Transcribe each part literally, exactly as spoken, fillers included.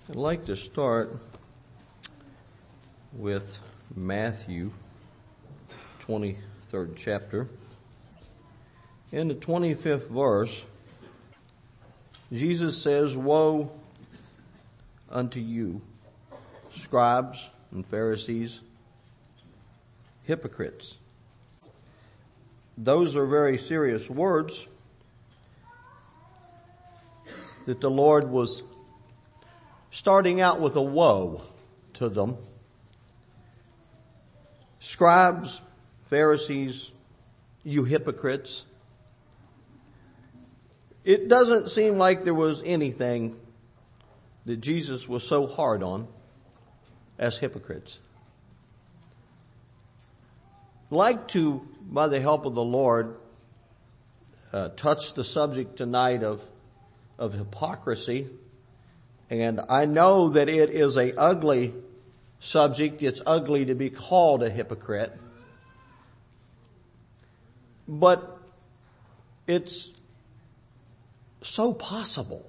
I'd like to start with Matthew, twenty-third chapter. In the twenty-fifth verse, Jesus says, "Woe unto you, scribes and Pharisees, hypocrites." Those are very serious words that the Lord was starting out with a woe to them. Scribes, Pharisees, you hypocrites. It doesn't seem like there was anything that Jesus was so hard on as hypocrites. I'd like to, by the help of the Lord, uh, touch the subject tonight of, of hypocrisy. And I know that it is a ugly subject. It's ugly to be called a hypocrite. But it's so possible.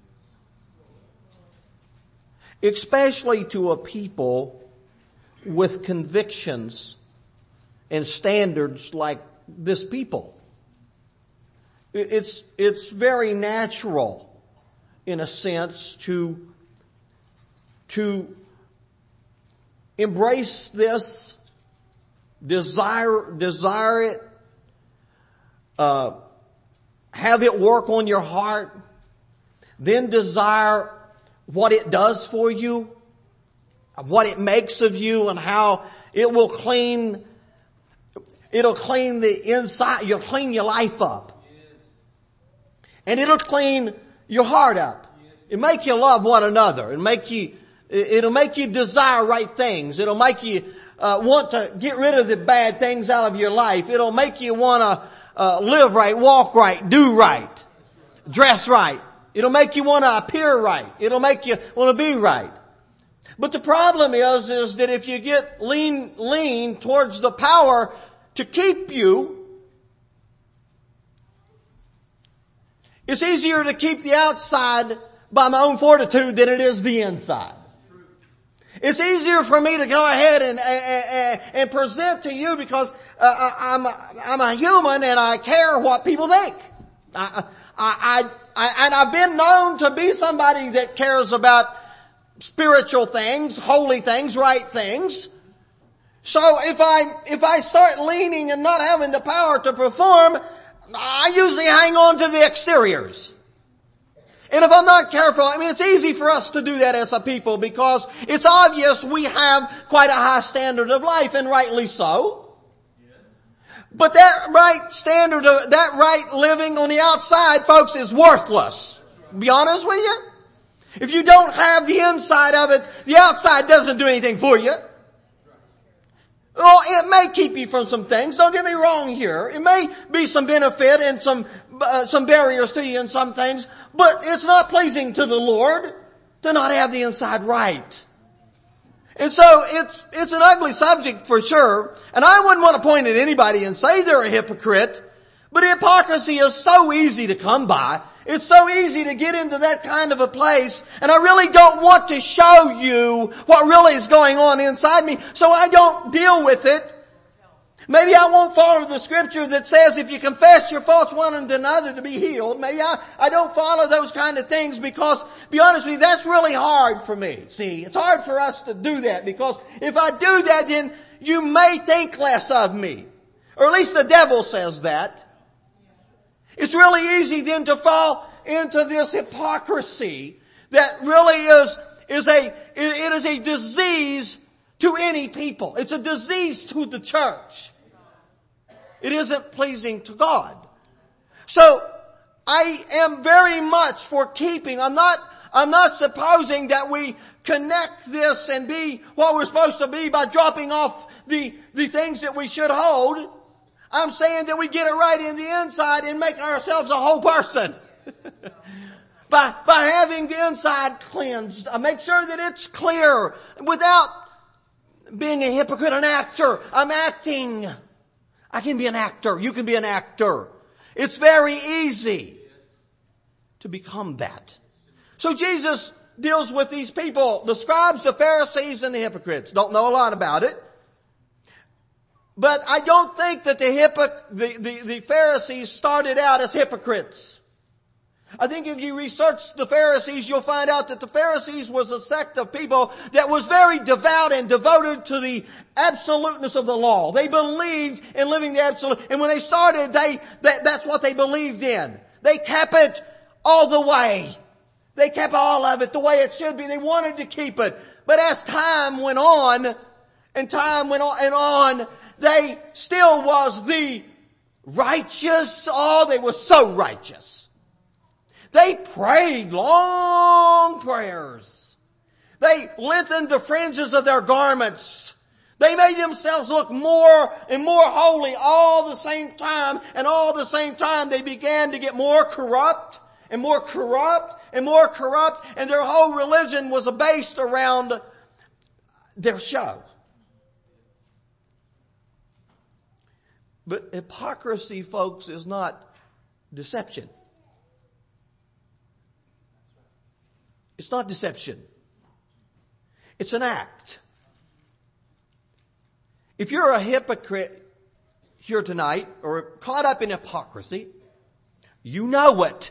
Especially to a people with convictions and standards like this people. It's, it's very natural, in a sense, to, to embrace this, desire, desire it, uh, have it work on your heart, then desire what it does for you, what it makes of you, and how it will clean, it'll clean the inside, you'll clean your life up. And it'll clean your heart up. It'll make you love one another. It'll make you, it'll make you desire right things. It'll make you uh, want to get rid of the bad things out of your life. It'll make you want to uh, live right, walk right, do right, dress right. It'll make you want to appear right. It'll make you want to be right. But the problem is, is that if you get lean, lean towards the power to keep you, it's easier to keep the outside by my own fortitude than it is the inside. It's easier for me to go ahead and and, and present to you because uh, I'm a, I'm a human and I care what people think. I, I, I, I and I've been known to be somebody that cares about spiritual things, holy things, right things. So if I if I start leaning and not having the power to perform, I usually hang on to the exteriors. And if I'm not careful, I mean, it's easy for us to do that as a people because it's obvious we have quite a high standard of life, and rightly so. But that right standard of, that right living on the outside, folks, is worthless. To be honest with you. If you don't have the inside of it, the outside doesn't do anything for you. Well, it may keep you from some things. Don't get me wrong here. It may be some benefit and some uh, some barriers to you in some things, but it's not pleasing to the Lord to not have the inside right. And so it's it's an ugly subject for sure. And I wouldn't want to point at anybody and say they're a hypocrite, but hypocrisy is so easy to come by. It's so easy to get into that kind of a place, and I really don't want to show you what really is going on inside me, so I don't deal with it. Maybe I won't follow the scripture that says if you confess your faults one unto another to be healed. Maybe I, I don't follow those kind of things because, to be honest with you, that's really hard for me. See, it's hard for us to do that because if I do that, then you may think less of me. Or at least the devil says that. It's really easy then to fall into this hypocrisy that really is, is a, it is a disease to any people. It's a disease to the church. It isn't pleasing to God. So, I am very much for keeping, I'm not, I'm not supposing that we connect this and be what we're supposed to be by dropping off the, the things that we should hold. I'm saying that we get it right in the inside and make ourselves a whole person. by, by having the inside cleansed. I make sure that it's clear without being a hypocrite, an actor. I'm acting. I can be an actor. You can be an actor. It's very easy to become that. So Jesus deals with these people, the scribes, the Pharisees, and the hypocrites. Don't know a lot about it. But I don't think that the, hypoc- the, the, the Pharisees started out as hypocrites. I think if you research the Pharisees, you'll find out that the Pharisees was a sect of people that was very devout and devoted to the absoluteness of the law. They believed in living the absolute, and when they started, they, that, that's what they believed in. They kept it all the way. They kept all of it the way it should be. They wanted to keep it. But as time went on, and time went on and on, they still was the righteous. Oh, they were so righteous. They prayed long prayers. They lengthened the fringes of their garments. They made themselves look more and more holy all the same time. And all the same time they began to get more corrupt and more corrupt and more corrupt. And their whole religion was based around their show. But hypocrisy, folks, is not deception. It's not deception. It's an act. If you're a hypocrite here tonight or caught up in hypocrisy, you know it.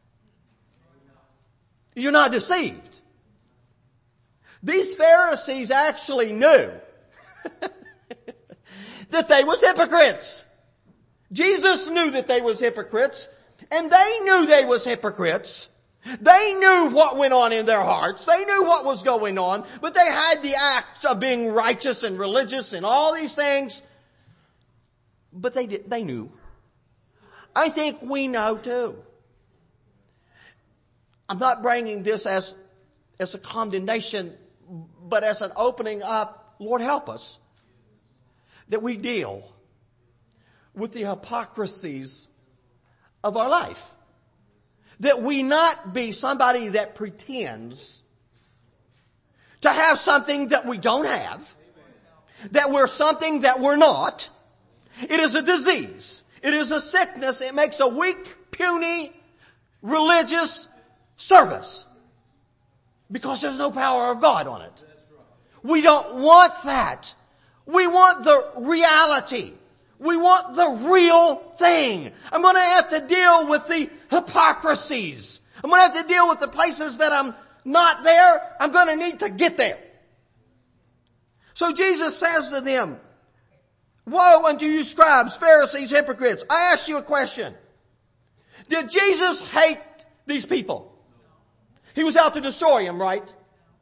You're not deceived. These Pharisees actually knew that they was hypocrites. Jesus knew that they was hypocrites, and they knew they was hypocrites. They knew what went on in their hearts. They knew what was going on, but they had the acts of being righteous and religious and all these things. But they did, they knew. I think we know too. I'm not bringing this as, as a condemnation, but as an opening up. Lord, help us that we deal with the hypocrisies of our life. That we not be somebody that pretends to have something that we don't have. That we're something that we're not. It is a disease. It is a sickness. It makes a weak, puny, religious service. Because there's no power of God on it. We don't want that. We want the reality. We want the real thing. I'm going to have to deal with the hypocrisies. I'm going to have to deal with the places that I'm not there. I'm going to need to get there. So Jesus says to them, woe unto you scribes, Pharisees, hypocrites. I ask you a question. Did Jesus hate these people? He was out to destroy them, right?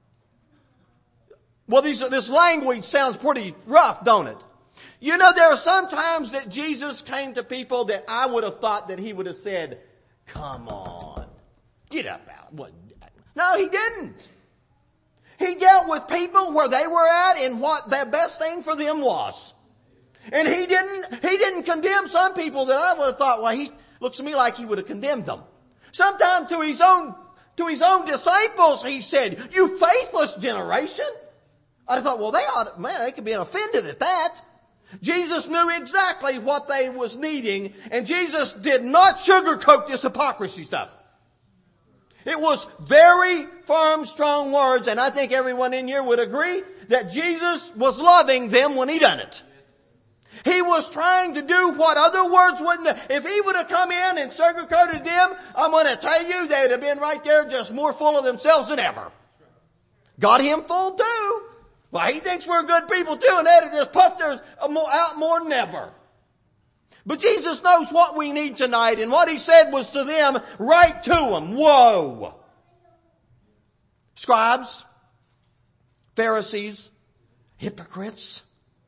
Well, these, this language sounds pretty rough, don't it? You know, there are some times that Jesus came to people that I would have thought that he would have said, come on, get up out. What? No, he didn't. He dealt with people where they were at and what the best thing for them was. And he didn't, he didn't condemn some people that I would have thought, well, he looks to me like he would have condemned them. Sometimes to his own, to his own disciples, he said, you faithless generation. I thought, well, they ought, man, they could be offended at that. Jesus knew exactly what they was needing, and Jesus did not sugarcoat this hypocrisy stuff. It was very firm, strong words, and I think everyone in here would agree that Jesus was loving them when he done it. He was trying to do what other words wouldn't. If he would have come in and sugarcoated them, I'm going to tell you, they'd have been right there just more full of themselves than ever. Got him full too. Well, he thinks we're good people too, and they'd have just puffed theirs out more than ever. But Jesus knows what we need tonight, and what he said was to them, right to them, woe. Scribes, Pharisees, hypocrites.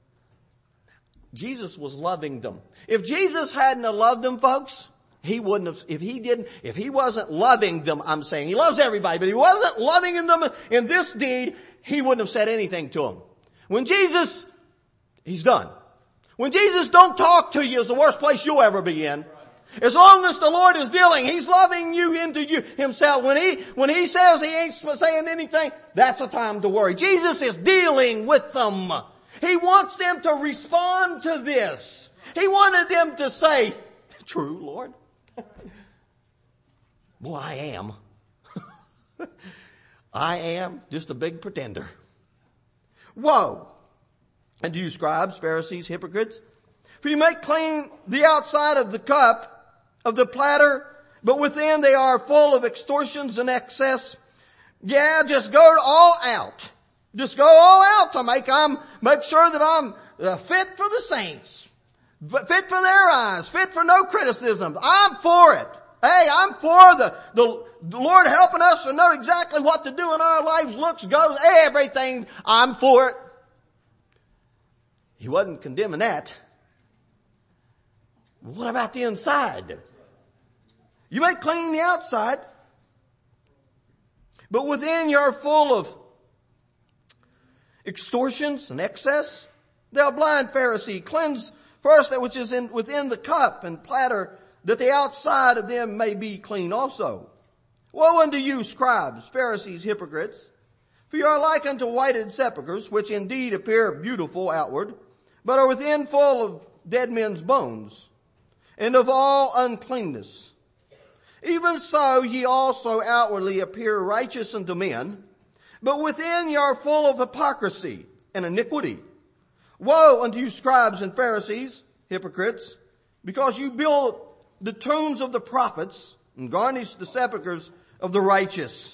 Jesus was loving them. If Jesus hadn't have loved them, folks, he wouldn't have, if he didn't, if he wasn't loving them, I'm saying, he loves everybody, but he wasn't loving them in this deed, he wouldn't have said anything to them. When Jesus, he's done. When Jesus don't talk to you is the worst place you'll ever be in. As long as the Lord is dealing, he's loving you into you himself. When he, when he says he ain't saying anything, that's a time to worry. Jesus is dealing with them. He wants them to respond to this. He wanted them to say, true, Lord. Well, I am. I am just a big pretender. Woe unto you, scribes, Pharisees, hypocrites, for you make clean the outside of the cup, of the platter, but within they are full of extortions and excess. Yeah, just go all out. Just go all out to make I'm make sure that I'm uh, fit for the saints, fit for their eyes, fit for no criticism. I'm for it. Hey, I'm for the, the the Lord helping us to know exactly what to do in our lives, looks, goes, everything. I'm for it. He wasn't condemning that. What about the inside? You may clean the outside, but within you're full of extortions and excess. Thou blind Pharisee, cleanse first that which is in, within the cup and platter, that the outside of them may be clean also. Woe unto you, scribes, Pharisees, hypocrites, for you are like unto whited sepulchres, which indeed appear beautiful outward, but are within full of dead men's bones, and of all uncleanness. Even so ye also outwardly appear righteous unto men, but within ye are full of hypocrisy and iniquity. Woe unto you, scribes and Pharisees, hypocrites, because you build the tombs of the prophets and garnish the sepulchres of the righteous.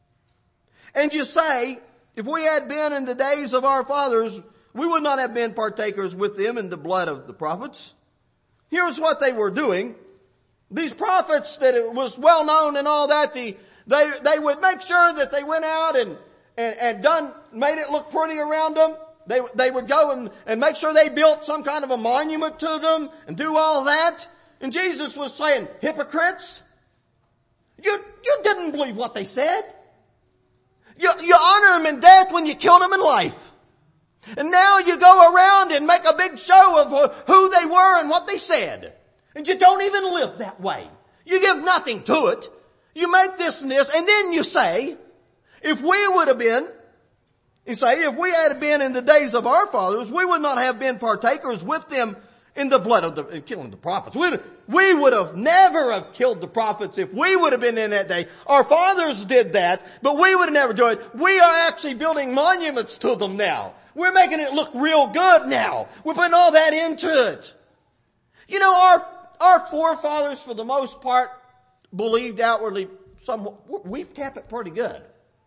And you say, if we had been in the days of our fathers, we would not have been partakers with them in the blood of the prophets. Here's what they were doing. These prophets that it was well known and all that, the, they, they would make sure that they went out and, and, and done, made it look pretty around them. They, they would go and, and make sure they built some kind of a monument to them and do all that. And Jesus was saying, hypocrites, you, you didn't believe what they said. You, you honor them in death when you killed them in life. And now you go around and make a big show of who they were and what they said. And you don't even live that way. You give nothing to it. You make this and this, and then you say, if we would have been, you say, if we had been in the days of our fathers, we would not have been partakers with them in the blood of the, in killing the prophets. We'd, we would have never have killed the prophets if we would have been in that day. Our fathers did that, but we would have never done it. We are actually building monuments to them now. We're making it look real good now. We're putting all that into it. You know, our, our forefathers, for the most part, believed outwardly somewhat. We've kept it pretty good.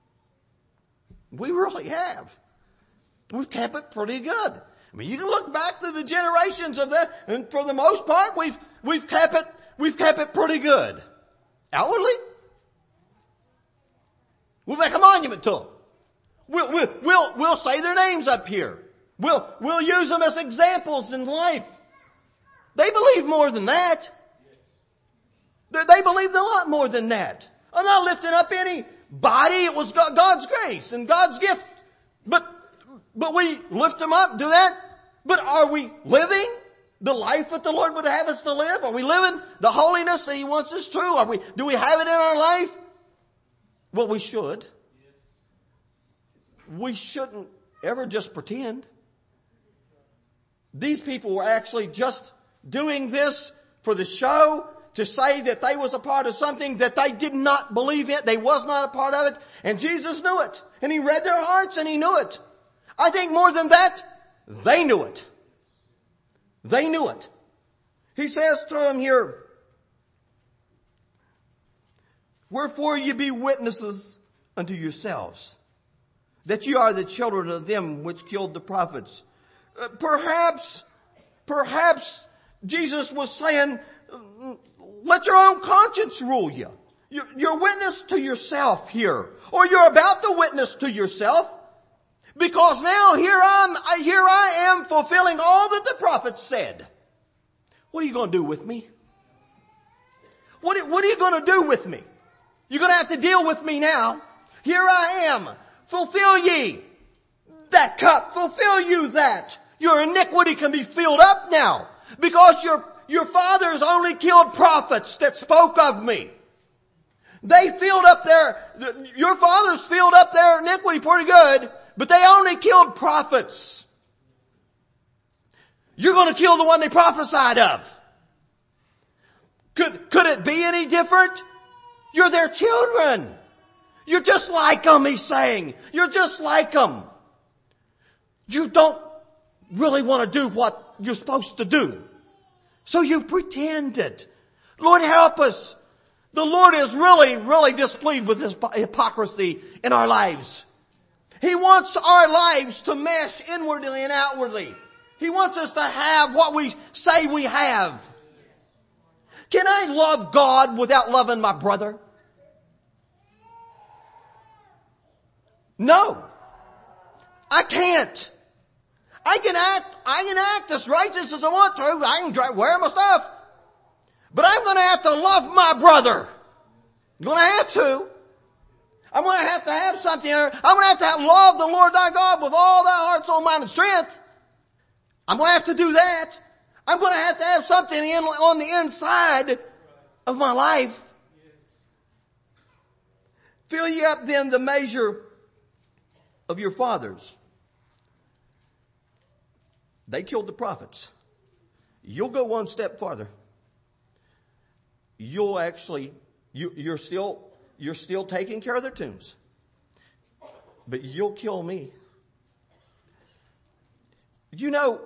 We really have. We've kept it pretty good. I mean, you can look back through the generations of that, and for the most part, we've, we've kept it, we've kept it pretty good. Outwardly. We'll make a monument to them. We'll, we'll, we'll, we'll say their names up here. We'll, we'll use them as examples in life. They believe more than that. They, they believed a lot more than that. I'm not lifting up anybody. It was God's grace and God's gift. But, but we lift them up, do that. But are we living the life that the Lord would have us to live? Are we living the holiness that He wants us to? Are we, do we have it in our life? Well, we should. We shouldn't ever just pretend. These people were actually just doing this for the show, to say that they was a part of something that they did not believe in. They was not a part of it. And Jesus knew it. And He read their hearts and He knew it. I think more than that, they knew it. They knew it. He says to them here, wherefore ye be witnesses unto yourselves, that you are the children of them which killed the prophets. Uh, perhaps, perhaps Jesus was saying, let your own conscience rule you. You're, you're witness to yourself here. Or you're about to witness to yourself. Because now here I'm, here I am fulfilling all that the prophets said. What are you going to do with me? What, what are you going to do with me? You're going to have to deal with me now. Here I am. Fulfill ye that cup. Fulfill you that. Your iniquity can be filled up now. Because your, your fathers only killed prophets that spoke of me. They filled up their, your fathers filled up their iniquity pretty good, but they only killed prophets. You're going to kill the one they prophesied of. Could, could it be any different? You're their children. You're just like them, he's saying. You're just like them. You don't really want to do what you're supposed to do. So you pretend it. Lord, help us. The Lord is really, really displeased with this hypocrisy in our lives. He wants our lives to mesh inwardly and outwardly. He wants us to have what we say we have. Can I love God without loving my brother? No. I can't. I can act, I can act as righteous as I want to. I can try, wear my stuff. But I'm going to have to love my brother. I'm going to have to. I'm going to have to have something. I'm going to have to have, love the Lord thy God with all thy heart, soul, mind, and strength. I'm going to have to do that. I'm going to have to have something in, on the inside of my life. Fill ye up then the measure of your fathers. They killed the prophets. You'll go one step farther. You'll actually, you, you're still, you're still taking care of their tombs. But you'll kill me. You know,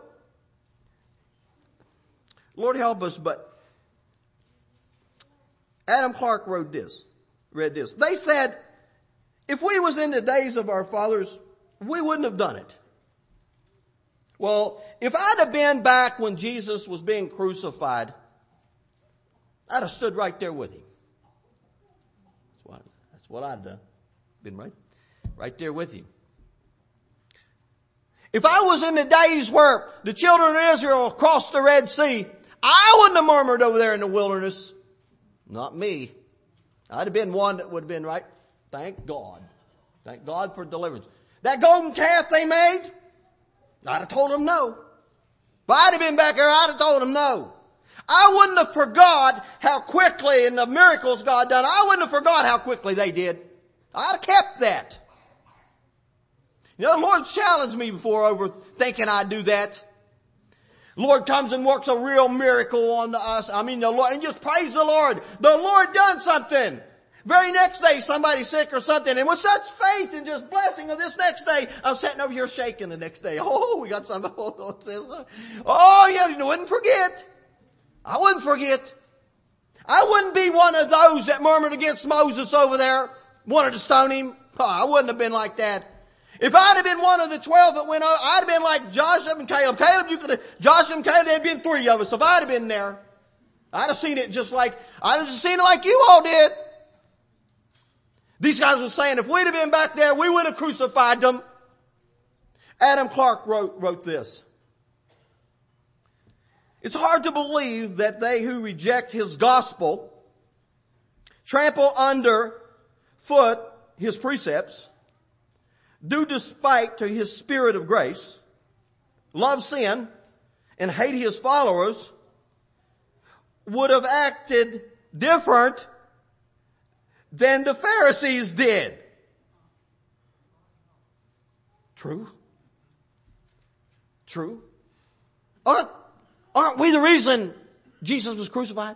Lord help us, but Adam Clark wrote this, read this. They said, if we was in the days of our fathers, we wouldn't have done it. Well, if I'd have been back when Jesus was being crucified, I'd have stood right there with him. That's what, that's what I'd have done. Been right, right there with him. If I was in the days where the children of Israel crossed the Red Sea, I wouldn't have murmured over there in the wilderness. Not me. I'd have been one that would have been right. Thank God. Thank God for deliverance. That golden calf they made, I'd have told them no. If I'd have been back there, I'd have told them no. I wouldn't have forgot how quickly, and the miracles God done, I wouldn't have forgot how quickly they did. I'd have kept that. You know, the Lord's challenged me before over thinking I'd do that. The Lord comes and works a real miracle on us. I mean, the Lord, and just praise the Lord. The Lord done something. Very next day, somebody's sick or something, and with such faith and just blessing of this next day, I'm sitting over here shaking the next day. Oh, we got something. Oh, yeah, you wouldn't forget. I wouldn't forget. I wouldn't be one of those that murmured against Moses over there, wanted to stone him. Oh, I wouldn't have been like that. If I'd have been one of the twelve that went over, I'd have been like Joshua and Caleb. Caleb, you could have, Joshua and Caleb, there'd been three of us. If I'd have been there, I'd have seen it just like, I'd have just seen it like you all did. These guys were saying if we'd have been back there, we would have crucified them. Adam Clark wrote, wrote this. It's hard to believe that they who reject his gospel, trample under foot his precepts, do despite to his spirit of grace, love sin, and hate his followers, would have acted different than the Pharisees did. True? True? Aren't, aren't we the reason Jesus was crucified?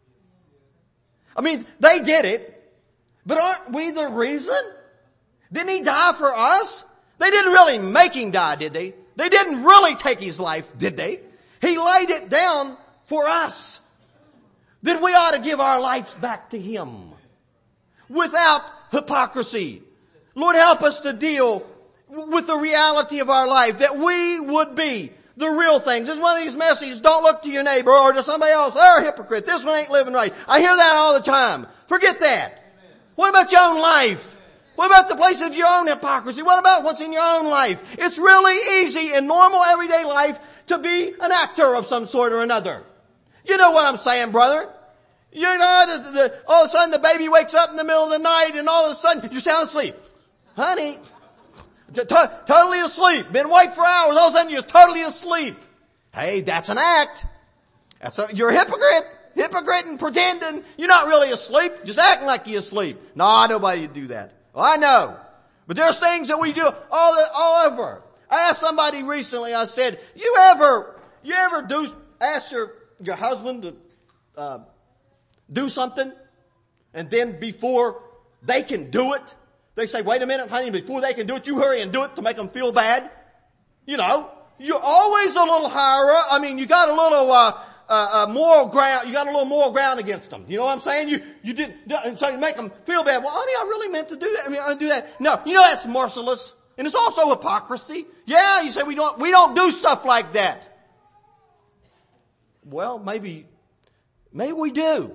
I mean, they did it, but aren't we the reason? Didn't he die for us? They didn't really make him die, did they? They didn't really take his life, did they? He laid it down for us. Then we ought to give our lives back to him without hypocrisy. Lord, help us to deal with the reality of our life, that we would be the real things. This is one of these messages. Don't look to your neighbor or to somebody else. They're a hypocrite. This one ain't living right. I hear that all the time. Forget that. Amen. What about your own life? What about the place of your own hypocrisy? What about what's in your own life? It's really easy in normal everyday life to be an actor of some sort or another. You know what I'm saying, brother? You know, the, the, all of a sudden the baby wakes up in the middle of the night and all of a sudden you're sound asleep. Honey, t- t- totally asleep. Been awake for hours. All of a sudden you're totally asleep. Hey, that's an act. That's a, you're a hypocrite. Hypocrite and pretending you're not really asleep. Just acting like you're asleep. No, nobody would do that. Well, I know. But there's things that we do all, all over. I asked somebody recently, I said, you ever, you ever do, ask your, your husband to, uh, do something and then before they can do it, They say, wait a minute, honey, before they can do it, you hurry and do it to make them feel bad. You know, you're always a little higher up. I mean, you got a little, uh, uh, uh, moral ground, you got a little moral ground against them. You know what I'm saying? You, you did, and so you make them feel bad. Well, honey, I really meant to do that. I mean, I do that. No, you know, that's merciless. And it's also hypocrisy. Yeah, you say we don't, we don't do stuff like that. Well, maybe, maybe we do.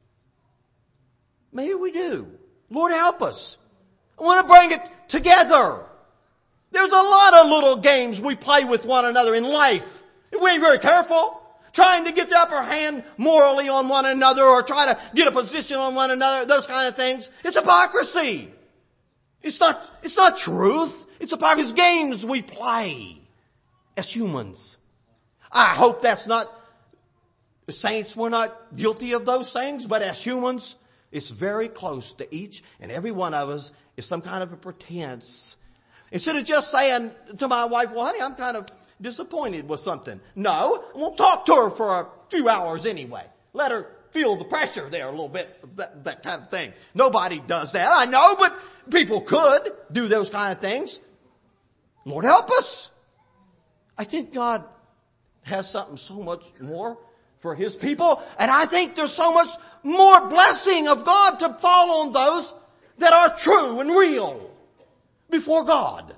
Maybe we do. Lord help us. I want to bring it together. There's a lot of little games we play with one another in life. If we ain't very careful, trying to get the upper hand morally on one another or try to get a position on one another, those kind of things. It's hypocrisy. It's not, it's not truth. It's hypocrisy. It's games we play as humans. I hope that's not, saints, we're not guilty of those things, but as humans, it's very close to each and every one of us is some kind of a pretense. Instead of just saying to my wife, well, honey, I'm kind of disappointed with something. No, I won't talk to her for a few hours anyway. Let her feel the pressure there a little bit, that, that kind of thing. Nobody does that, I know, but people could do those kind of things. Lord help us. I think God has something so much more for His people, and I think there's so much more blessing of God to fall on those that are true and real before God.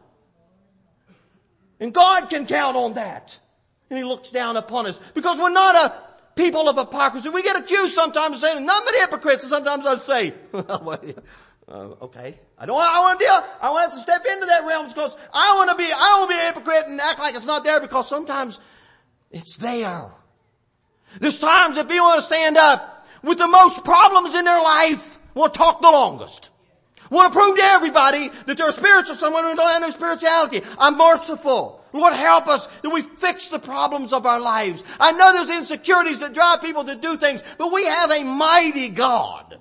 And God can count on that. And He looks down upon us because we're not a people of hypocrisy. We get accused sometimes of saying, none but hypocrites, and sometimes I say, well, uh, okay. I don't, I want to deal, I want to step into that realm because I want to be, I want to be a hypocrite and act like it's not there because sometimes it's there. There's times that people want to stand up with the most problems in their life, want to talk the longest. Want to prove to everybody that they're spiritual, someone who don't have no spirituality. I'm merciful. Lord help us that we fix the problems of our lives. I know there's insecurities that drive people to do things, but we have a mighty God.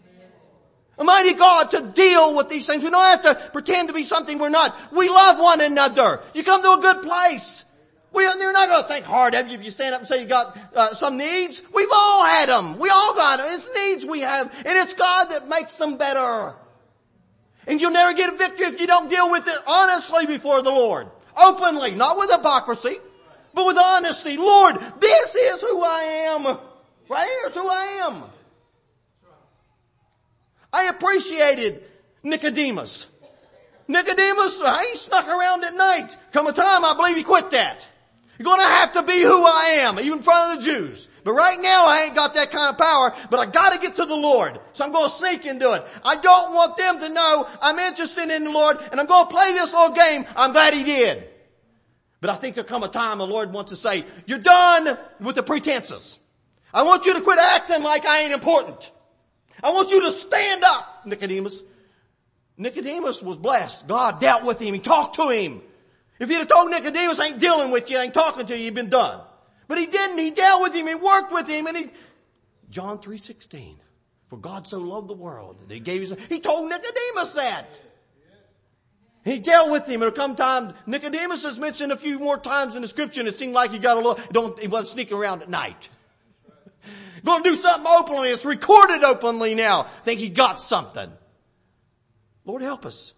A mighty God to deal with these things. We don't have to pretend to be something we're not. We love one another. You come to a good place. We, you're not going to think hard of you if you stand up and say you got uh, some needs. We've all had them. We all got them. It's needs we have. And it's God that makes them better. And you'll never get a victory if you don't deal with it honestly before the Lord. Openly, not with hypocrisy, but with honesty. Lord, this is who I am. Right here is who I am. I appreciated Nicodemus. Nicodemus, he snuck around at night. Come a time, I believe he quit that. You're going to have to be who I am, even in front of the Jews. But right now I ain't got that kind of power, but I got to get to the Lord. So I'm going to sneak and do it. I don't want them to know I'm interested in the Lord and I'm going to play this little game. I'm glad he did. But I think there'll come a time the Lord wants to say, you're done with the pretenses. I want you to quit acting like I ain't important. I want you to stand up, Nicodemus. Nicodemus was blessed. God dealt with him. He talked to him. If he'd have told Nicodemus, I ain't dealing with you, I ain't talking to you, you've been done. But he didn't. He dealt with him. He worked with him. And he, John three sixteen, for God so loved the world that he gave his, he told Nicodemus that. He dealt with him. It'll come time, Nicodemus is mentioned a few more times in the scripture and it seemed like he got a little, don't, he wasn't sneaking around at night. Going to do something openly. It's recorded openly now. I think he got something. Lord help us.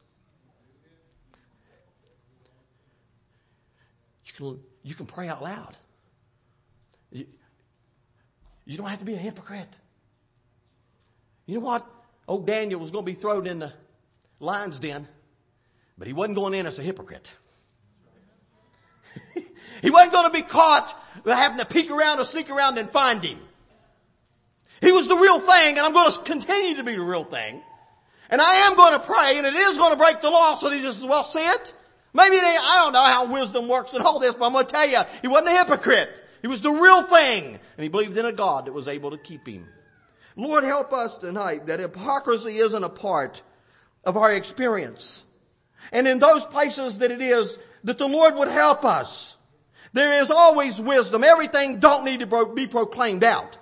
You can, you can pray out loud. You, you don't have to be a hypocrite. You know what? Old Daniel was going to be thrown in the lion's den, but he wasn't going in as a hypocrite. He wasn't going to be caught having to peek around or sneak around and find him. He was the real thing, and I'm going to continue to be the real thing. And I am going to pray, and it is going to break the law, so he just as well see it. Maybe it ain't, I don't know how wisdom works and all this, but I'm going to tell you, he wasn't a hypocrite. He was the real thing, and he believed in a God that was able to keep him. Lord, help us tonight that hypocrisy isn't a part of our experience. And in those places that it is, that the Lord would help us. There is always wisdom. Everything don't need to be proclaimed out.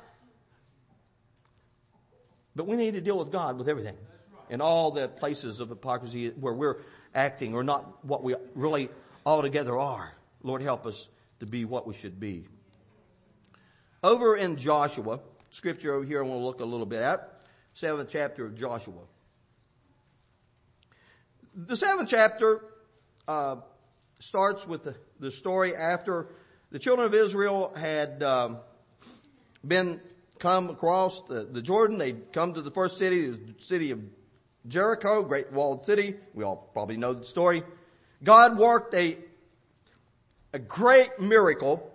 But we need to deal with God with everything. In all the places of hypocrisy where we're acting or not what we really altogether are. Lord, help us to be what we should be. Over in Joshua, scripture over here I want to look a little bit at. Seventh chapter of Joshua. The seventh chapter uh, starts with the, the story after the children of Israel had um, been come across the, the Jordan. They'd come to the first city, the city of Jericho, great walled city. We all probably know the story. God worked a a great miracle,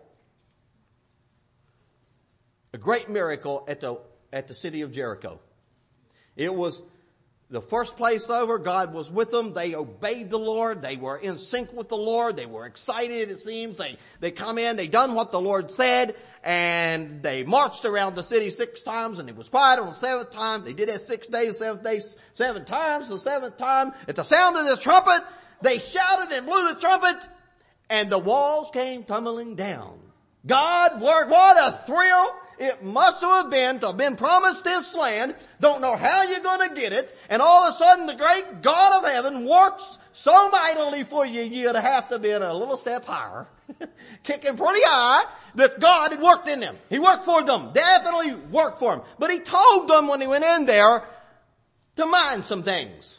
a great miracle at the at the city of Jericho. It was the first place over. God was with them. They obeyed the Lord. They were in sync with the Lord. They were excited, it seems. They, they come in, they done what the Lord said, and they marched around the city six times, and it was quiet on the seventh time. They did that six days, seventh day, seven times. The seventh time, at the sound of the trumpet, they shouted and blew the trumpet, and the walls came tumbling down. God worked. What a thrill it must have been to have been promised this land. Don't know how you're going to get it. And all of a sudden the great God of heaven works so mightily for you, you'd have to be a little step higher, kicking pretty high, that God had worked in them. He worked for them. Definitely worked for them. But He told them when He went in there to mind some things.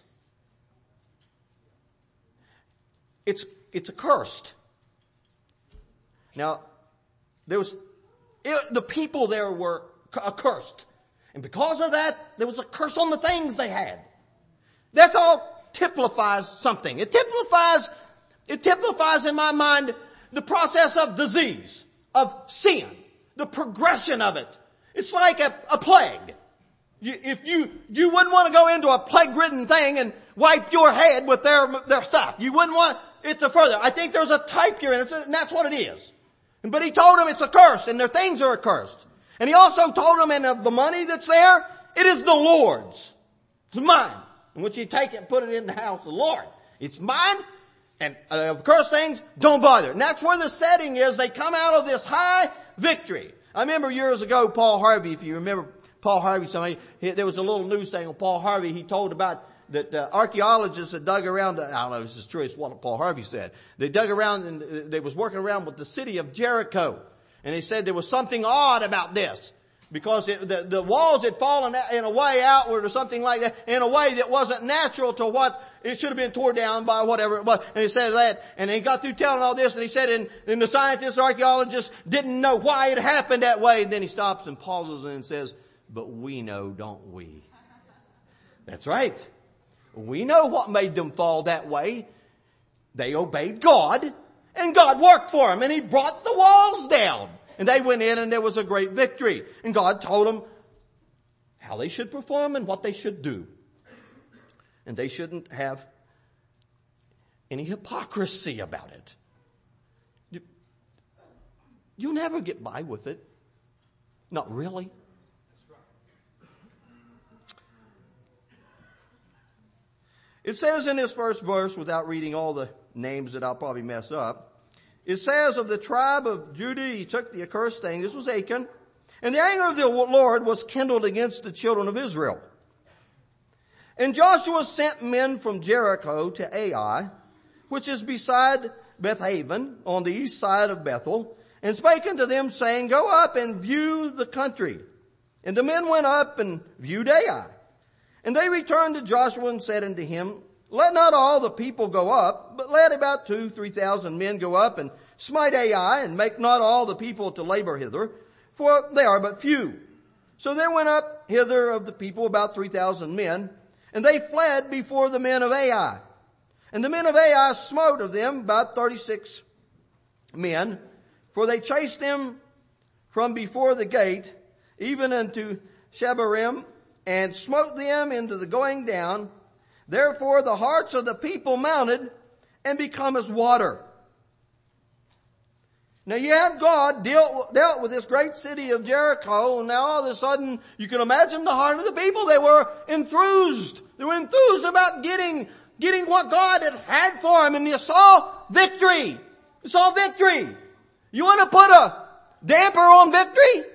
It's, it's accursed. Now, there was, it, the people there were accursed. And because of that, there was a curse on the things they had. That's all typifies something. It typifies, it typifies in my mind the process of disease, of sin, the progression of it. It's like a, a plague. You, if you, you wouldn't want to go into a plague-ridden thing and wipe your head with their, their stuff. You wouldn't want it to further. I think there's a type here in it, and that's what it is. But He told them it's a curse, and their things are accursed. And He also told them, and of the money that's there, it is the Lord's. It's mine. And once you take it and put it in the house of the Lord, it's mine, and uh, of cursed things, don't bother. And that's where the setting is. They come out of this high victory. I remember years ago, Paul Harvey, if you remember Paul Harvey, somebody, he, there was a little news thing on Paul Harvey. He told about that uh, archaeologists had dug around, I don't know if this is true, it's what Paul Harvey said. They dug around and uh, they was working around with the city of Jericho. And they said there was something odd about this. Because it, the, the walls had fallen in a way outward or something like that, in a way that wasn't natural to what it should have been torn down by whatever it was. And he said that, and he got through telling all this, and he said, and, and the scientists, archaeologists didn't know why it happened that way. And then he stops and pauses and says, but we know, don't we? That's right. We know what made them fall that way. They obeyed God, and God worked for them, and He brought the walls down. And they went in, and there was a great victory. And God told them how they should perform and what they should do. And they shouldn't have any hypocrisy about it. You, you'll never get by with it. Not really. It says in this first verse, without reading all the names that I'll probably mess up, it says of the tribe of Judah, he took the accursed thing. This was Achan. And the anger of the Lord was kindled against the children of Israel. And Joshua sent men from Jericho to Ai, which is beside Bethaven, on the east side of Bethel, and spake unto them, saying, go up and view the country. And the men went up and viewed Ai. And they returned to Joshua and said unto him, let not all the people go up, but let about two, three thousand men go up and smite Ai, and make not all the people to labor hither, for they are but few. So there went up hither of the people about three thousand men, and they fled before the men of Ai. And the men of Ai smote of them about thirty-six men, for they chased them from before the gate, even unto Shebarim, and smote them into the going down. Therefore the hearts of the people mounted and become as water. Now you have God dealt, dealt with this great city of Jericho, and now all of a sudden you can imagine the heart of the people. They were enthused. They were enthused about getting, getting what God had had for them, and you saw victory. You saw victory. You want to put a damper on victory?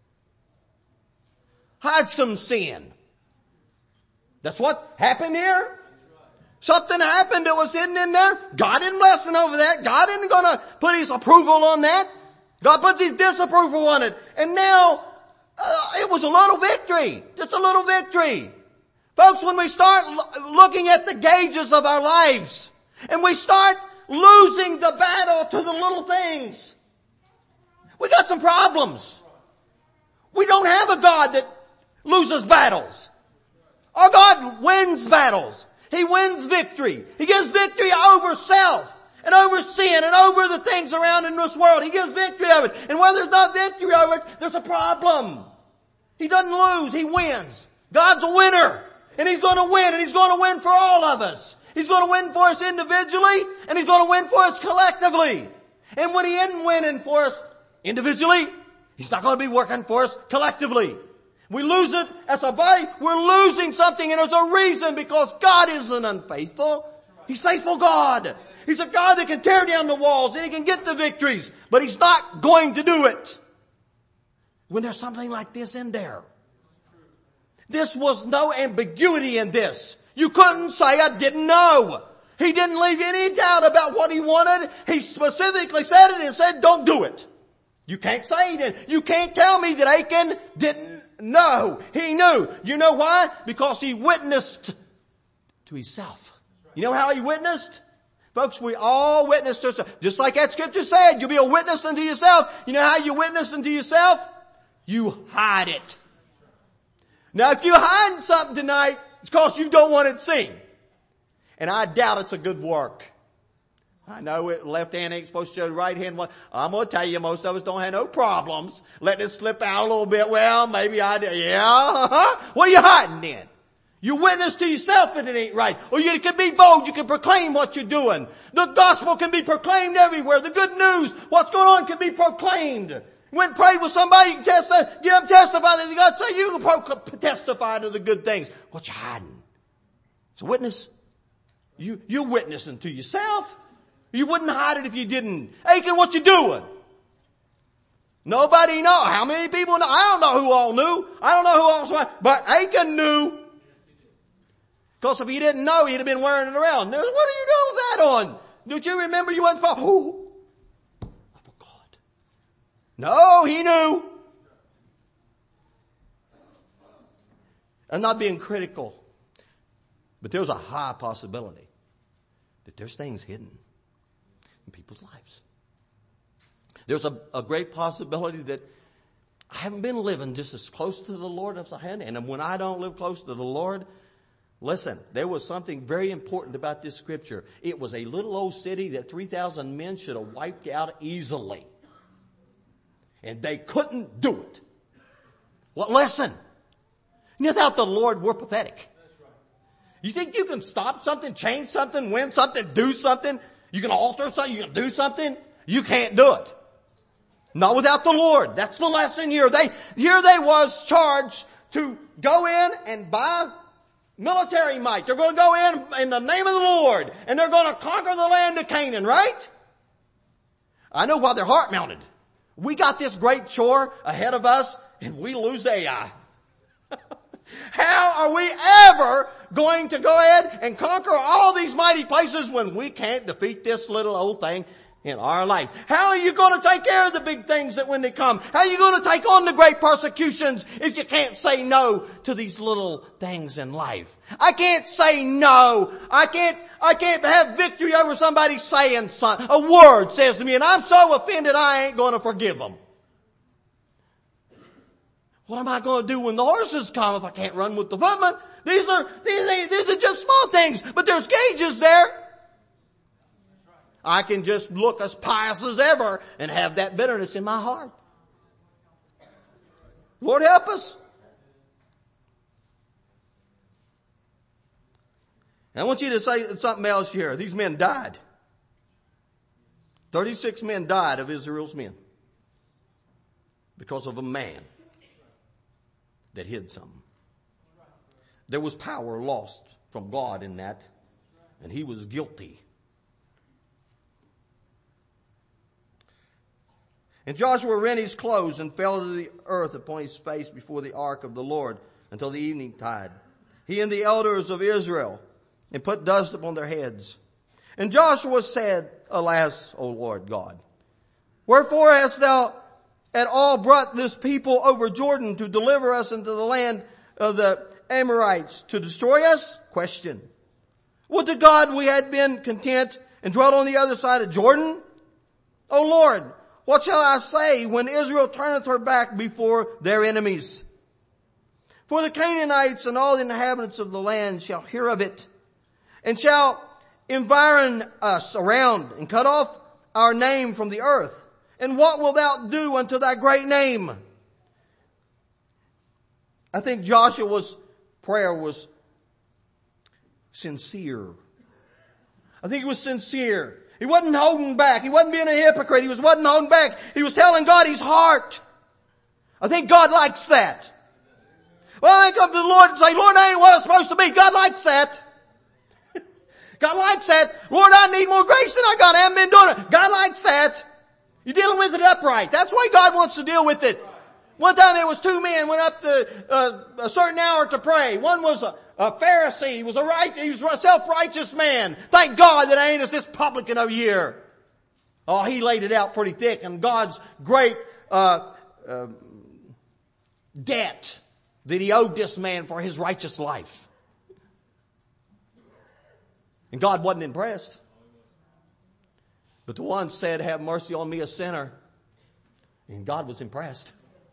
Hide some sin. That's what happened here. Something happened that was hidden in there. God isn't blessing over that. God isn't going to put His approval on that. God puts His disapproval on it. And now, uh, it was a little victory. Just a little victory. Folks, when we start l- looking at the gauges of our lives and we start losing the battle to the little things, we got some problems. We don't have a God that loses battles. Our God wins battles. He wins victory. He gives victory over self and over sin and over the things around in this world. He gives victory over it. And when there's not victory over it, there's a problem. He doesn't lose. He wins. God's a winner. And He's going to win. And He's going to win for all of us. He's going to win for us individually. And He's going to win for us collectively. And when He isn't winning for us individually, He's not going to be working for us collectively. We lose it as a body, we're losing something, and there's a reason, because God isn't unfaithful. He's faithful God. He's a God that can tear down the walls and He can get the victories, but He's not going to do it when there's something like this in there. This was no ambiguity in this. You couldn't say, I didn't know. He didn't leave any doubt about what He wanted. He specifically said it and said, don't do it. You can't say He didn't. You can't tell me that Achan didn't know. He knew. You know why? Because he witnessed to himself. You know how he witnessed? Folks, we all witness to ourselves. Just like that scripture said, you'll be a witness unto yourself. You know how you witness unto yourself? You hide it. Now if you're hiding something tonight, it's because you don't want it seen. And I doubt it's a good work. I know it, left hand ain't supposed to show the right hand one. I'm going to tell you, most of us don't have no problems letting it slip out a little bit. Well, maybe I do. Yeah. Uh-huh. What are you hiding then? You witness to yourself if it ain't right. Or you can be bold. You can proclaim what you're doing. The gospel can be proclaimed everywhere. The good news, what's going on, can be proclaimed. When pray with somebody, you can testify, get them testify that God say you can pro- testify to the good things. What you hiding? It's a witness. You, you're witnessing to yourself. You wouldn't hide it if you didn't. Achan, what you doing? Nobody know. How many people know? I don't know who all knew. I don't know who all saw. But Achan knew. Because if he didn't know, he'd have been wearing it around. What are you doing with that on? Don't you remember you wasn't supposed? Oh, I forgot. No, he knew. I'm not being critical. But there's a high possibility that there's things hidden in people's lives. There's a, a great possibility that I haven't been living just as close to the Lord as I had. And when I don't live close to the Lord, listen, there was something very important about this scripture. It was a little old city that three thousand men should have wiped out easily. And they couldn't do it. What lesson? Without the Lord, we're pathetic. You think you can stop something, change something, win something, do something? You can alter something, you can do something? You can't do it. Not without the Lord. That's the lesson here. They, here they was charged to go in and buy military might. They're going to go in in the name of the Lord, and they're going to conquer the land of Canaan, right? I know why they're heart mounted. We got this great chore ahead of us, and we lose A I. How are we ever going to go ahead and conquer all these mighty places when we can't defeat this little old thing in our life? How are you going to take care of the big things that when they come? How are you going to take on the great persecutions if you can't say no to these little things in life? I can't say no. I can't, I can't have victory over somebody saying something. A word says to me and I'm so offended I ain't going to forgive them. What am I going to do when the horses come if I can't run with the footmen? These are, these, these are just small things, but there's gauges there. I can just look as pious as ever and have that bitterness in my heart. Lord help us. I want you to say something else here. These men died. thirty-six men died of Israel's men because of a man that hid something. There was power lost from God in that, and he was guilty. And Joshua rent his clothes and fell to the earth upon his face before the ark of the Lord until the evening tide. He and the elders of Israel, and put dust upon their heads. And Joshua said, Alas, O Lord God, wherefore hast thou at all brought this people over Jordan to deliver us into the land of the Amorites to destroy us? Question. Would to God we had been content and dwelt on the other side of Jordan? O Lord, what shall I say when Israel turneth her back before their enemies? For the Canaanites and all the inhabitants of the land shall hear of it, and shall environ us around, and cut off our name from the earth. And what wilt thou do unto thy great name? I think Joshua's prayer was sincere. I think it was sincere. He wasn't holding back. He wasn't being a hypocrite. He was, wasn't holding back. He was telling God his heart. I think God likes that. Well, I come to the Lord and say, Lord, that ain't what it's supposed to be. God likes that. God likes that. Lord, I need more grace than I got. I haven't been doing it. God likes that. You're dealing with it upright. That's why God wants to deal with it. One time there was two men went up to uh, a certain hour to pray. One was a, a Pharisee. He was a right, he was a self-righteous man. Thank God that I ain't as this publican over here. Oh, he laid it out pretty thick, and God's great uh, uh, debt that he owed this man for his righteous life. And God wasn't impressed. But the one said, have mercy on me, a sinner. And God was impressed.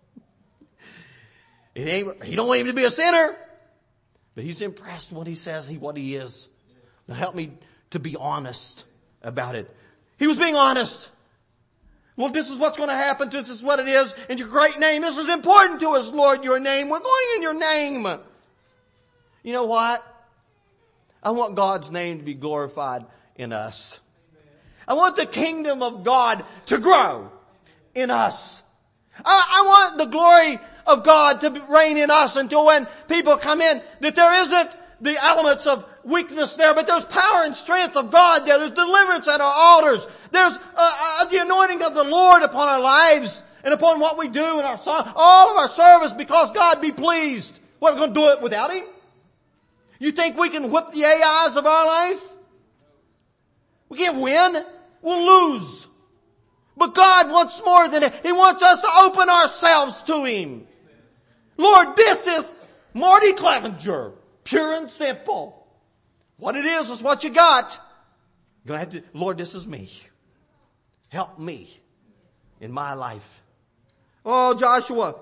It ain't, he don't want him to be a sinner. But he's impressed when he says he, what he is. Now help me to be honest about it. He was being honest. Lord, this is what's going to happen to us. This is what it is. And your great name. This is important to us, Lord, your name. We're going in your name. You know what? I want God's name to be glorified in us. I want the kingdom of God to grow in us. I, I want the glory of God to reign in us until when people come in, that there isn't the elements of weakness there, but there's power and strength of God there. There's deliverance at our altars. There's uh, uh, the anointing of the Lord upon our lives and upon what we do in our song, all of our service, because God be pleased. We're going to do it without Him. You think we can whip the A Is of our life? We can't win. We'll lose. But God wants more than that. He wants us to open ourselves to Him. Lord, this is Marty Clevenger. Pure and simple. What it is is what you got. You're going to have to, Lord, this is me. Help me in my life. Oh, Joshua.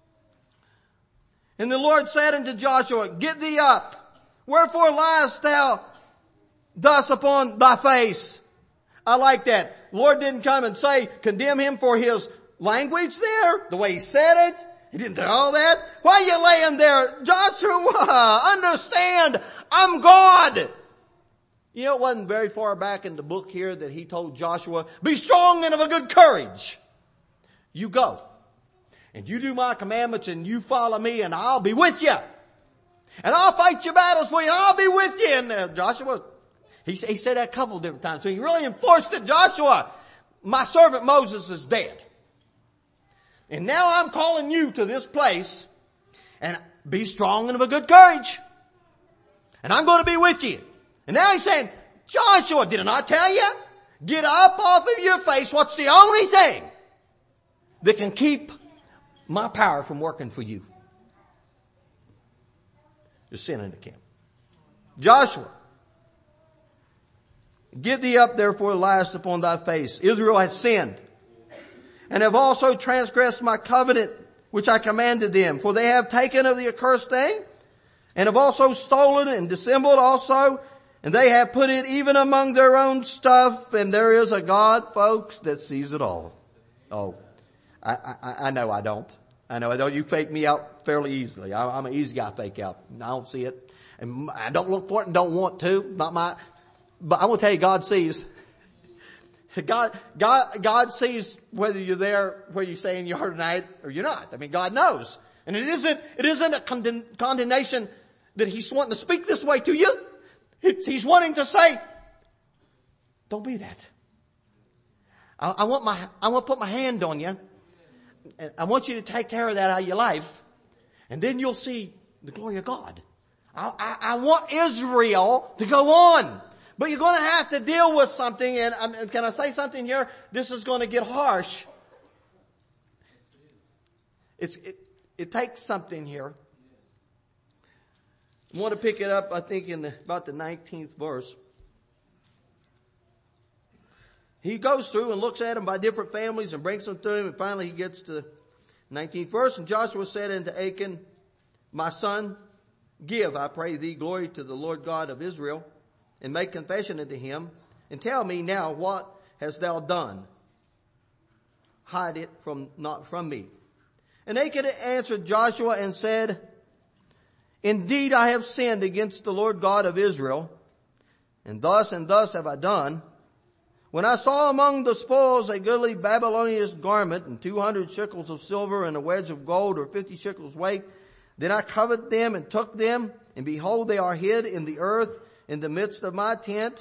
And the Lord said unto Joshua, get thee up. Wherefore liest thou thus upon thy face? I like that. The Lord didn't come and say, condemn him for his language there, the way he said it. He didn't do all that. Why are you laying there? Joshua, understand, I'm God. You know, it wasn't very far back in the book here that he told Joshua, be strong and of a good courage. You go. And you do my commandments and you follow me and I'll be with you. And I'll fight your battles for you and I'll be with you. And uh, Joshua, he, he said that a couple of different times. So he really enforced it. Joshua, my servant Moses is dead. And now I'm calling you to this place and be strong and of a good courage. And I'm going to be with you. And now he's saying, Joshua, did I not tell you? Get up off of your face. What's the only thing that can keep my power from working for you? You're sin in the camp. Joshua, get thee up therefore, liest upon thy face. Israel hath sinned, and have also transgressed my covenant which I commanded them. For they have taken of the accursed thing, and have also stolen and dissembled also, and they have put it even among their own stuff, and there is a God, folks, that sees it all. Oh, I, I, I know I don't. I know I don't. You fake me out fairly easily. I, I'm an easy guy to fake out. I don't see it. And I don't look for it and don't want to. Not my, but I will tell you, God sees. God, God, God sees whether you're there where you say you are tonight or you're not. I mean, God knows. And it isn't, it isn't a condemn, condemnation that He's wanting to speak this way to you. It's, He's wanting to say, don't be that. I, I want my, I want to put my hand on you. And I want you to take care of that out of your life. And then you'll see the glory of God. I, I, I want Israel to go on. But you're going to have to deal with something, and um, can I say something here? This is going to get harsh. It's, it, it takes something here. I want to pick it up, I think, in the, about the nineteenth verse. He goes through and looks at them by different families and brings them to him, and finally he gets to the nineteenth verse. And Joshua said unto Achan, my son, give, I pray thee, glory to the Lord God of Israel, and make confession unto him, and tell me now, what hast thou done? Hide it from not from me. And Achan answered Joshua and said, indeed I have sinned against the Lord God of Israel, and thus and thus have I done. When I saw among the spoils a goodly Babylonian garment, and two hundred shekels of silver, and a wedge of gold, or fifty shekels weight, then I coveted them and took them, and behold, they are hid in the earth in the midst of my tent,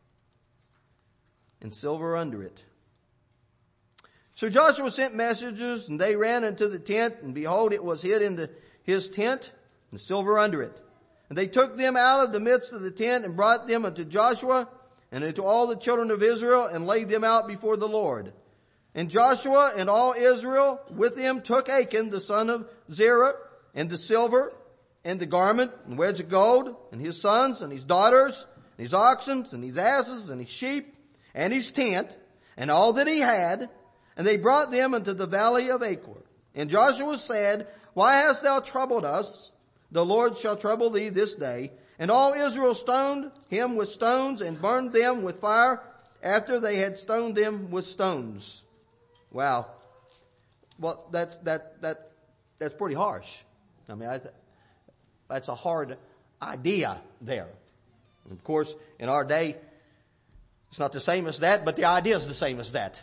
and silver under it. So Joshua sent messengers, and they ran into the tent, and behold, it was hid in the, his tent, and silver under it. And they took them out of the midst of the tent, and brought them unto Joshua, and unto all the children of Israel, and laid them out before the Lord. And Joshua and all Israel with him took Achan, the son of Zerah, and the silver, and the garment, and wedge of gold, and his sons, and his daughters, and his oxen, and his asses, and his sheep, and his tent, and all that he had, and they brought them into the valley of Achor. And Joshua said, why hast thou troubled us? The Lord shall trouble thee this day. And all Israel stoned him with stones and burned them with fire after they had stoned them with stones. Wow. Well, that's, that, that, that's pretty harsh. I mean, I, that's a hard idea there. And of course, in our day, it's not the same as that, but the idea is the same as that.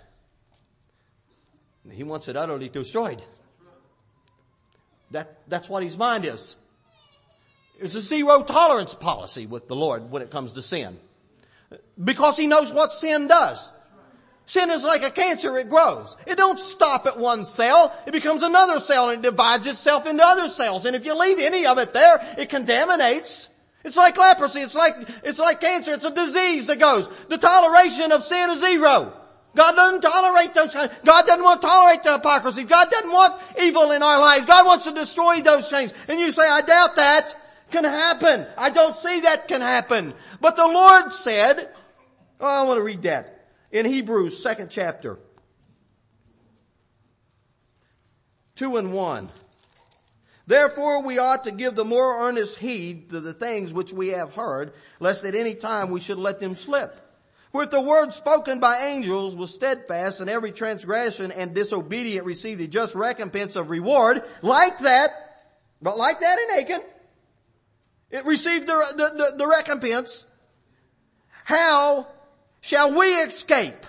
He wants it utterly destroyed. That, that's what his mind is. It's a zero tolerance policy with the Lord when it comes to sin. Because he knows what sin does. Sin is like a cancer, it grows. It don't stop at one cell. It becomes another cell and it divides itself into other cells. And if you leave any of it there, it contaminates. It's like leprosy. It's like, it's like cancer. It's a disease that goes. The toleration of sin is zero. God doesn't tolerate those kinds. God doesn't want to tolerate the hypocrisy. God doesn't want evil in our lives. God wants to destroy those things. And you say, I doubt that can happen. I don't see that can happen. But the Lord said, oh, I want to read that in Hebrews second chapter, two and one. Therefore we ought to give the more earnest heed to the things which we have heard, lest at any time we should let them slip. For if the word spoken by angels was steadfast, and every transgression and disobedient received a just recompense of reward, like that, but like that in Achan, it received the, the, the, the recompense, how shall we escape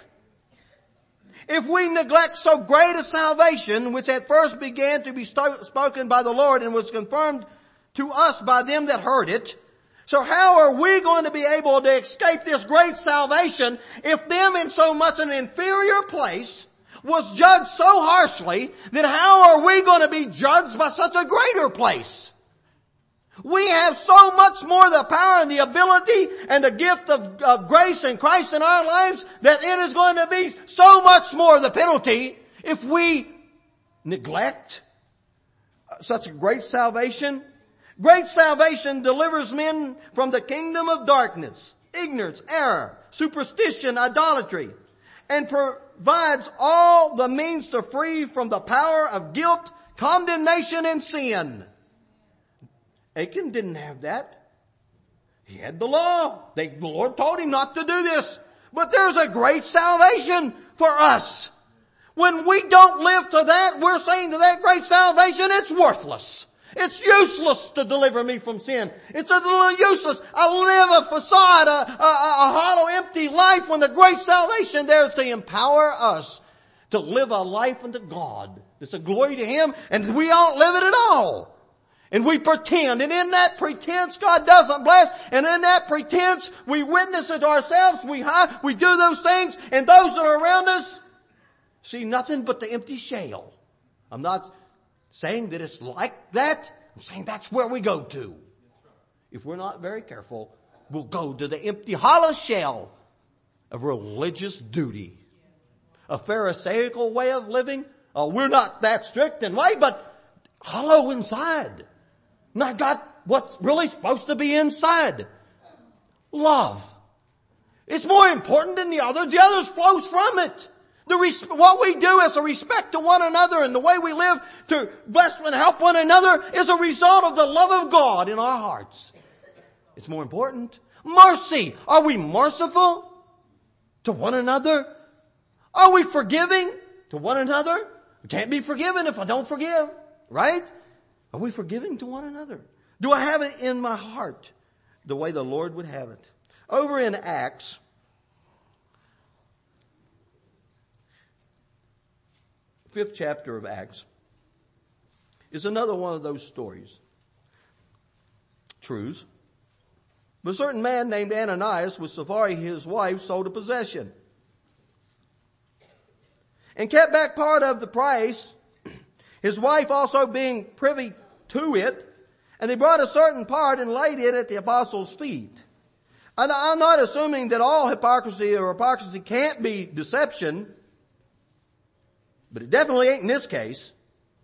if we neglect so great a salvation, which at first began to be sto- spoken by the Lord and was confirmed to us by them that heard it? So how are we going to be able to escape this great salvation if them in so much an inferior place was judged so harshly, then how are we going to be judged by such a greater place? We have so much more the power and the ability and the gift of, of grace and Christ in our lives that it is going to be so much more the penalty if we neglect such a great salvation. Great salvation delivers men from the kingdom of darkness, ignorance, error, superstition, idolatry, and provides all the means to free from the power of guilt, condemnation, and sin. Achan didn't have that. He had the law. They, the Lord told him not to do this. But there's a great salvation for us. When we don't live to that, we're saying to that great salvation, it's worthless. It's useless to deliver me from sin. It's a little useless. I live a facade, a, a, a hollow, empty life when the great salvation there is to empower us to live a life unto God. It's a glory to Him, and we don't live it at all. And we pretend, and in that pretense God doesn't bless, and in that pretense we witness it ourselves, we hide, we do those things, and those that are around us see nothing but the empty shell. I'm not saying that it's like that, I'm saying that's where we go to. If we're not very careful, we'll go to the empty hollow shell of religious duty. A Pharisaical way of living. Oh, we're not that strict in way, but hollow inside. Not got what's really supposed to be inside. Love. It's more important than the others. The others flows from it. The res- what we do as a respect to one another and the way we live to bless and help one another is a result of the love of God in our hearts. It's more important. Mercy. Are we merciful to one another? Are we forgiving to one another? We can't be forgiven if I don't forgive, right? Are we forgiving to one another? Do I have it in my heart the way the Lord would have it? Over in Acts, fifth chapter of Acts, is another one of those stories. Truths. But a certain man named Ananias with Sapphira, his wife, sold a possession and kept back part of the price, his wife also being privy to it. And they brought a certain part and laid it at the apostles' feet. And I'm not assuming that all hypocrisy or hypocrisy can't be deception, but it definitely ain't in this case.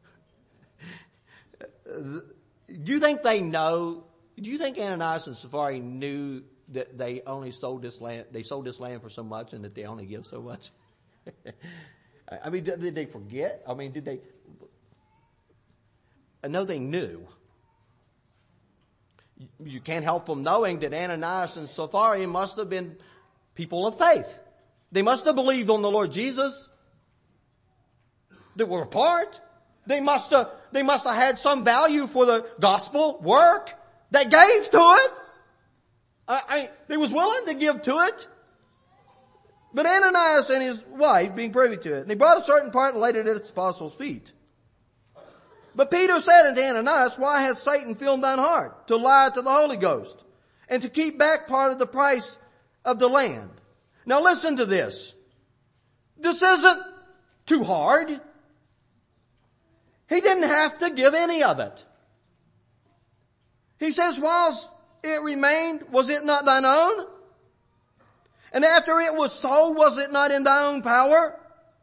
Do you think they know? Do you think Ananias and Sapphira knew that they only sold this land, they sold this land for so much and that they only give so much? I mean, did they forget? I mean, did they? I know they knew. You can't help from knowing that Ananias and Sapphira must have been people of faith. They must have believed on the Lord Jesus. They were apart. They must have, they must have had some value for the gospel work. They gave to it. I, I, they was willing to give to it. But Ananias and his wife being privy to it, and he brought a certain part and laid it at its apostles' feet. But Peter said unto Ananias, why hath Satan filled thine heart to lie to the Holy Ghost and to keep back part of the price of the land? Now listen to this. This isn't too hard. He didn't have to give any of it. He says, whilst it remained, was it not thine own? And after it was sold, was it not in thy own power?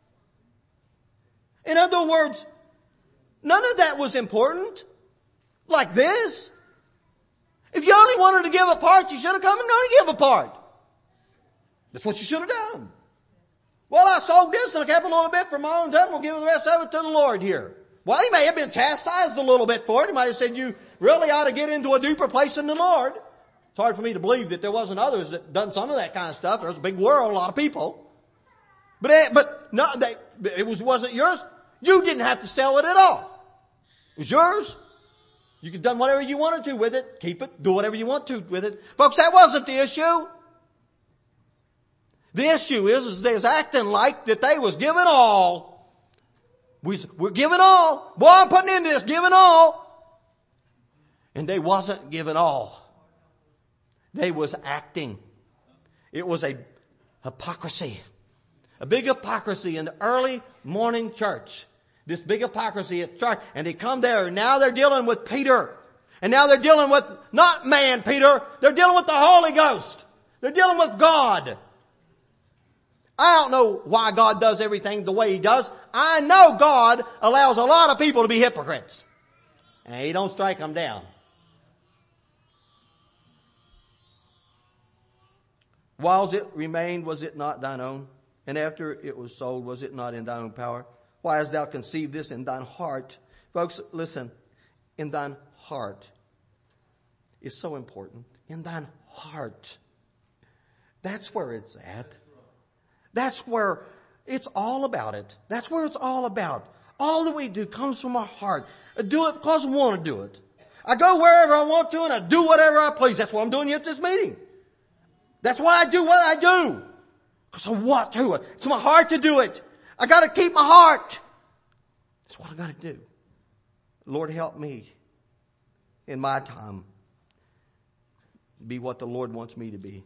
In other words, none of that was important. Like this. If you only wanted to give a part, you should have come and only give a part. That's what you should have done. Well, I sold this and I kept a little bit for my own time. We'll give the rest of it to the Lord here. Well, he may have been chastised a little bit for it. He might have said, you really ought to get into a deeper place in the Lord. It's hard for me to believe that there wasn't others that done some of that kind of stuff. There's a big world, a lot of people. But, but no, they, it was, wasn't yours. You didn't have to sell it at all. It was yours. You could have done whatever you wanted to with it. Keep it. Do whatever you want to with it. Folks, that wasn't the issue. The issue is, is they was acting like that they was giving all. We, we're giving all. Boy, I'm putting into this, giving all. And they wasn't giving all. They was acting. It was a hypocrisy. A big hypocrisy in the early morning church. This big hypocrisy at church. And they come there and now they're dealing with Peter. And now they're dealing with not man, Peter. They're dealing with the Holy Ghost. They're dealing with God. I don't know why God does everything the way He does. I know God allows a lot of people to be hypocrites. And He don't strike them down. Whilst it remained, was it not thine own? And after it was sold, was it not in thine own power? Why hast thou conceived this in thine heart? Folks, listen. In thine heart is so important. In thine heart. That's where it's at. That's where it's all about it. That's where it's all about. All that we do comes from our heart. I do it because I want to do it. I go wherever I want to and I do whatever I please. That's what I'm doing here at this meeting. That's why I do what I do. Because I want to. It's my heart to do it. I got to keep my heart. That's what I got to do. Lord, help me in my time be what the Lord wants me to be.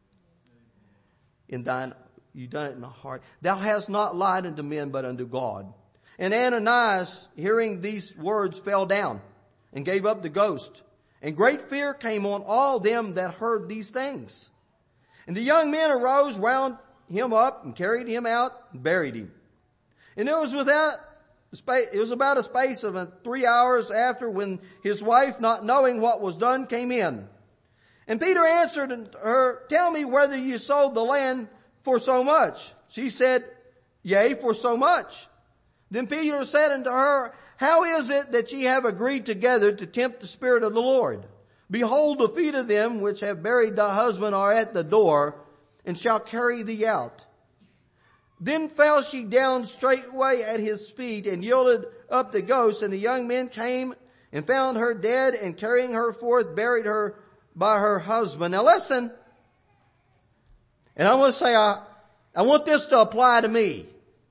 In thine, you done it in my heart. Thou hast not lied unto men, but unto God. And Ananias, hearing these words, fell down and gave up the ghost. And great fear came on all them that heard these things. And the young men arose, wound him up, and carried him out, and buried him. And it was without It was about a space of three hours after when his wife, not knowing what was done, came in. And Peter answered her, tell me whether you sold the land for so much. She said, yea, for so much. Then Peter said unto her, how is it that ye have agreed together to tempt the Spirit of the Lord? Behold, the feet of them which have buried thy husband are at the door, and shall carry thee out. Then fell she down straightway at his feet, and yielded up the ghost. And the young men came and found her dead, and carrying her forth, buried her by her husband. Now listen, and I want to say, I, I want this to apply to me.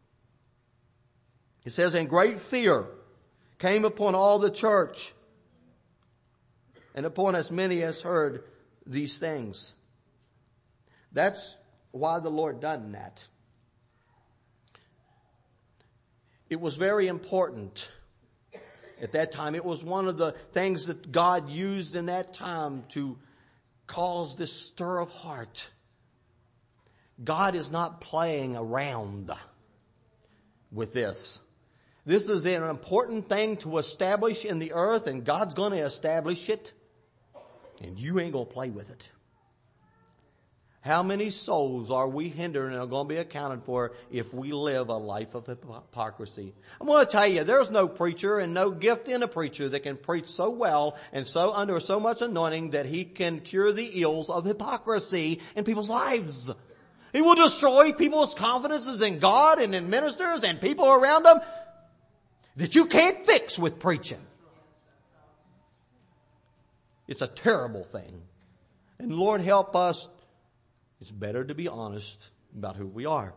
It says, and great fear came upon all the church, and upon as many as heard these things. That's why the Lord done that. It was very important at that time. It was one of the things that God used in that time to cause this stir of heart. God is not playing around with this. This is an important thing to establish in the earth, and God's going to establish it, and you ain't going to play with it. How many souls are we hindering and are going to be accounted for if we live a life of hypocrisy? I'm going to tell you, there's no preacher and no gift in a preacher that can preach so well and so under so much anointing that he can cure the ills of hypocrisy in people's lives. He will destroy people's confidences in God and in ministers and people around them that you can't fix with preaching. It's a terrible thing. And Lord, help us. It's better to be honest about who we are.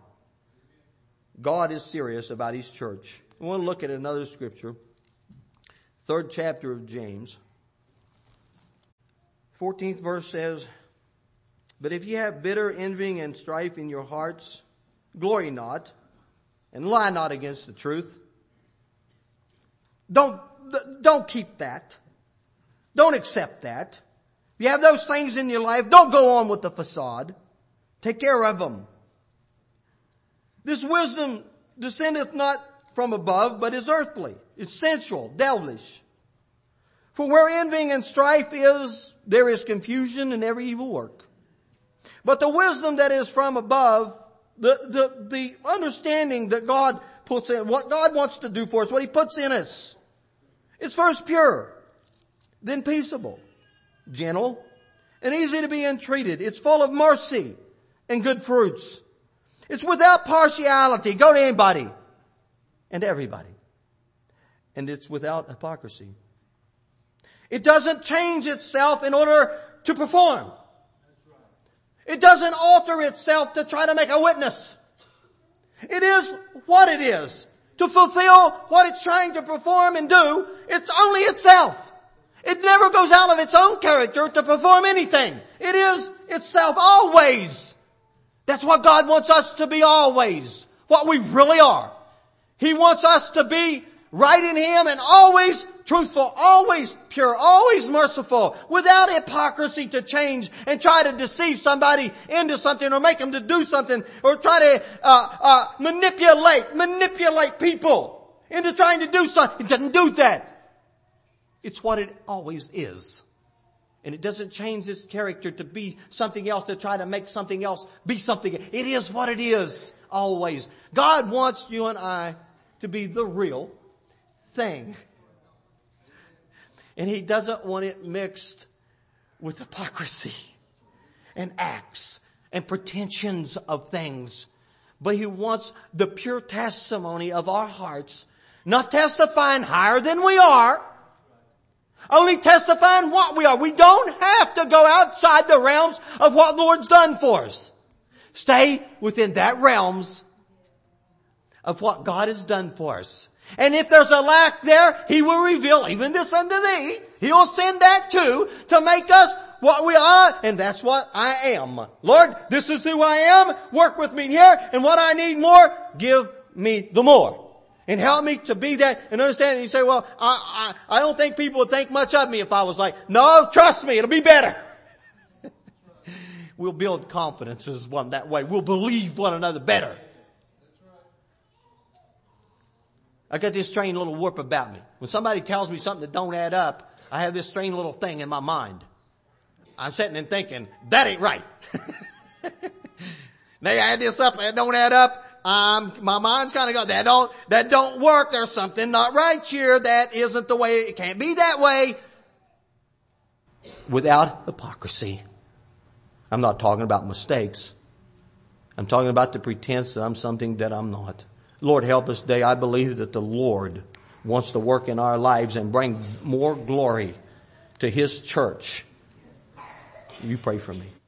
God is serious about His church. I want to look at another scripture. Third chapter of James. Fourteenth verse says, but if ye have bitter envying and strife in your hearts, glory not, and lie not against the truth. Don't, don't keep that. Don't accept that. If you have those things in your life, don't go on with the facade. Take care of them. This wisdom descendeth not from above, but is earthly. It's sensual, devilish. For where envying and strife is, there is confusion and every evil work. But the wisdom that is from above, the, the, the understanding that God puts in, what God wants to do for us, what He puts in us, it's first pure, then peaceable, gentle, and easy to be entreated. It's full of mercy and good fruits. It's without partiality. Go to anybody and everybody. And it's without hypocrisy. It doesn't change itself in order to perform. It doesn't alter itself to try to make a witness. It is what it is. To fulfill what it's trying to perform and do, it's only itself. It never goes out of its own character to perform anything. It is itself always. That's what God wants us to be always. What we really are. He wants us to be right in Him and always truthful, always pure, always merciful, without hypocrisy to change and try to deceive somebody into something or make them to do something or try to uh, uh manipulate, manipulate people into trying to do something. It doesn't do that. It's what it always is. And it doesn't change its character to be something else, to try to make something else be something. It is what it is, always. God wants you and I to be the real thing. And He doesn't want it mixed with hypocrisy and acts and pretensions of things. But He wants the pure testimony of our hearts, not testifying higher than we are, only testifying what we are. We don't have to go outside the realms of what the Lord's done for us. Stay within that realms of what God has done for us. And if there's a lack there, He will reveal even this unto thee. He'll send that too to make us what we are, and that's what I am. Lord, this is who I am. Work with me here, and what I need more, give me the more. And help me to be that and understand. And you say, well, I, I, I don't think people would think much of me if I was like, no, trust me, it'll be better. We'll build confidences one that way. We'll believe one another better. I got this strange little warp about me. When somebody tells me something that don't add up, I have this strange little thing in my mind. I'm sitting and thinking, that ain't right. They add this up and it don't add up. Um, my mind's kind of going, that don't, that don't work. There's something not right here. That isn't the way, it can't be that way. Without hypocrisy. I'm not talking about mistakes. I'm talking about the pretense that I'm something that I'm not. Lord, help us today. I believe that the Lord wants to work in our lives and bring more glory to His church. You pray for me.